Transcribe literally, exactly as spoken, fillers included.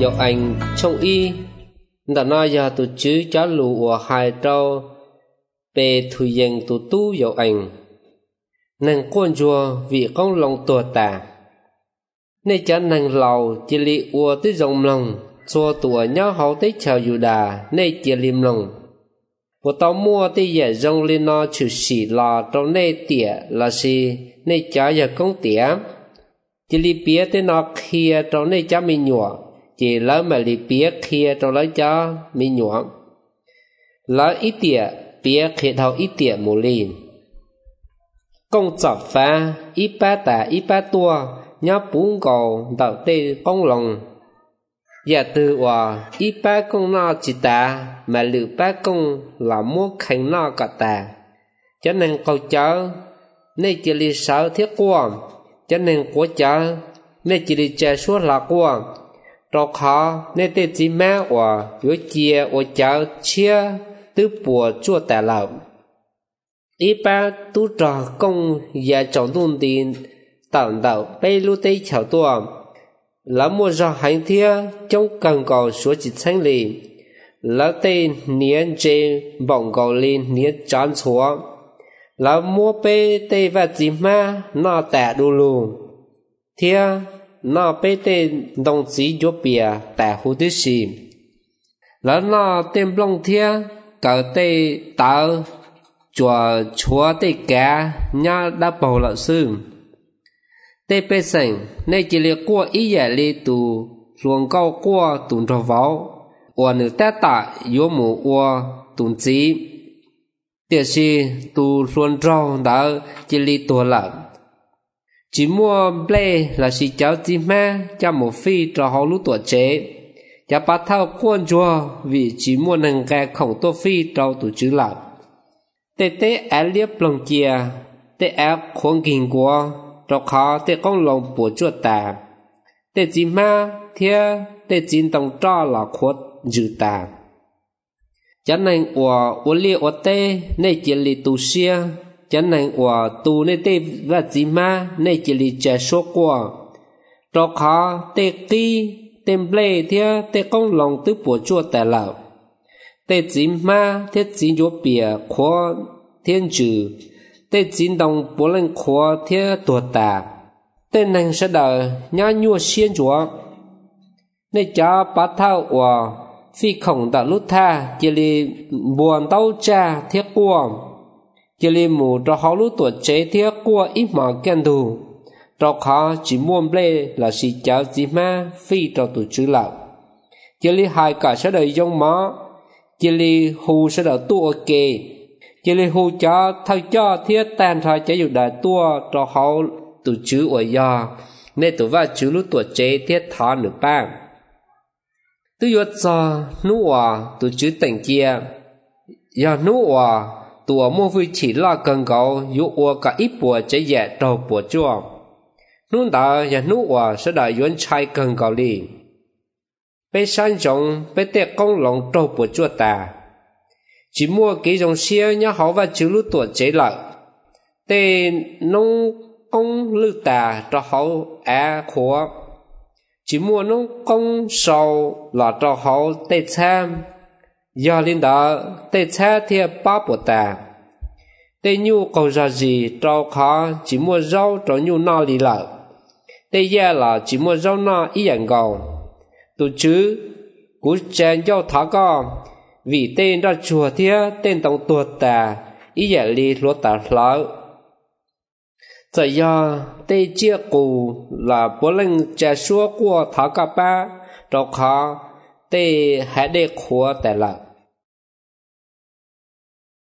dạo anh trong y đã nói giờ tụ chứ cháu lù ở hai trâu bề thù dân tụ tu dạo anh nàng quân chùa vì con lòng tùa tà nên chả nàng lầu chỉ li ua tới rộng lòng cho tùa nhau hậu tới chào dù đà nên chỉ liêm lòng của tao mua tới giờ rong lên nó chữ xỉ lò trong nên tỉa là gì nên chả giờ công tỉa chỉ li bía tới nó kia trong nên chả mình nhọ chỉ lỡ mà li bía kia trong lấy chả mình nhọ lỡ ít tỉa bía khi thâu ít tỉa mù liền công chọc phá ít ba tà ít ba tua nhớ bốn cầu đầu tê công lòng giờ từ hòa ít ba công nó chỉ ta mà lựa ba công là mua khánh nó cả ta cho nên câu chớ nên chỉ li sáu thiết quan cho nên của chớ nên chỉ li chơi suốt là quan rồi khó nên tê chỉ má hòa với chia ở chớ chia tứ bùa chua tà lợn ít ba tu trò công và chọn tuân tiền tạo tạo bay lưu tây chào tua lá mua ra hành thia trong cần cầu số chỉ thanh lì lá tây niên chê bỏng cầu lên niên chán chúa lá mua bê tây và chỉ ma nó tẻ đu lù thia nó bê tây đồng chí vô bìa tẻ hú tư xì lá nó tên blong thia cờ tây tạo chùa chúa tây cá nhá đã bầu lợn sư tây bê sành nay chỉ liệt qua ý giải li tù luồng cao qua tùng trò váu và nữ ta tạ yếu mù qua tùng chí tiệt si tù luồng trâu đã chỉ li tua lợn chỉ mua ble là si cháu chỉ ma cho một phi trò hậu lũ tuổi chế cho bắt thao quân chùa vì chỉ mua nâng gà khổng tô phi trâu tù chữ lợn tê tê á liếp lòng chia tê á khuôn kinh của rồi khó tê con lòng bùa chuột tà tê chỉ ma thia tê chín tổng cho là khuất dự tà chẳng nên ủa ủa li ủa tê nên chỉ li tu xia chẳng nên ủa tu nên tê và chỉ ma nên chỉ li trẻ số qua rồi khó tê kỳ tê ble thia tê con lòng tứ bùa chuột tà lợn tê chín ma thiết chín chỗ bìa khó thiên trừ tê chín đồng bố lên khó thiết tuột tà tê năng sẽ đợi nhá nhua xiên chúa nên cho bát thao của phi khổng đã lút tha chỉ li buồn đau cha thiết qua chỉ li mù cho họ lút tuột chế thiết qua ít mà kèn thù cho khó chỉ muôn ble là si cháu chỉ ma phi cho tụi chữ lợn chỉ li hai cả sẽ đợi giống má chỉ li hù sẽ đợi tua kê chỉ li hù cho thay cho thiết tan thay cho dùng đại tua cho họ tụi chữ ở do nên tụi va chữ lúc tuổi chế thiết thọ nửa ba tụi yuột cho nụ à tụi chữ tỉnh kia giờ nụ à tụi mua vui chỉ là cần cầu dụ ua cả ít bùa chế dẻ đầu bùa chua nụ đó giờ nụ à sẽ đợi yuan trai cần cầu đi bây san giống bây tệ công lòng đầu bùa chua ta chỉ mua cái dòng xe nhá họ và chữ lúc tuổi chế lại tê nông công lư tà cho họ á khổ chỉ mua nông công sầu là cho họ tê tham do linh đó tê cha thì ba bộ tà tê nhu cầu ra gì cho họ chỉ mua rau cho nhu no đi lại tê gia là chỉ mua rau no ý dạng cầu tụ chứ cú chèn cho thả con vì tên ra chùa thía tên tổng tuột tà ý dạng li lúa tà lỡ giờ do tê chia cù là bố lên trả số của thảo cà ba rồi khó tê hãy để khóa tại lại